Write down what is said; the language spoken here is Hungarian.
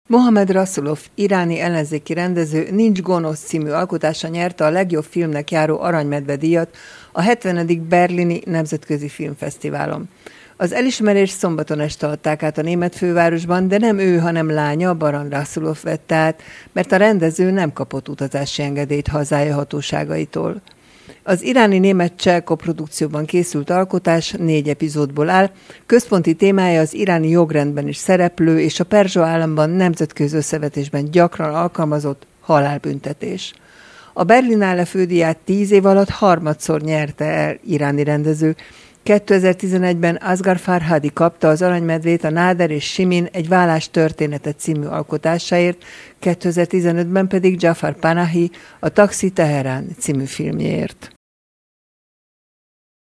Mohamed Rasulov, iráni ellenzéki rendező Nincs gonosz című alkotása nyerte a legjobb filmnek járó Aranymedve-díjat a 70. Berlini Nemzetközi Filmfesztiválon. Az elismerést szombaton este adták át a német fővárosban, de nem ő, hanem lánya, Baran Rasulov vette át, mert a rendező nem kapott utazási engedélyt hazája hatóságaitól. Az iráni-német-cseh koprodukcióban készült alkotás 4 epizódból áll, központi témája az iráni jogrendben is szereplő és a Perzsa államban nemzetközi összevetésben gyakran alkalmazott halálbüntetés. A Berlinale fődíját 10 év alatt harmadszor nyerte el iráni rendező. 2011-ben Asghar Farhadi kapta az Aranymedvét a Náder és Simin egy vállás története című alkotásáért, 2015-ben pedig Jafar Panahi a Taxi Teherán című filmjéért.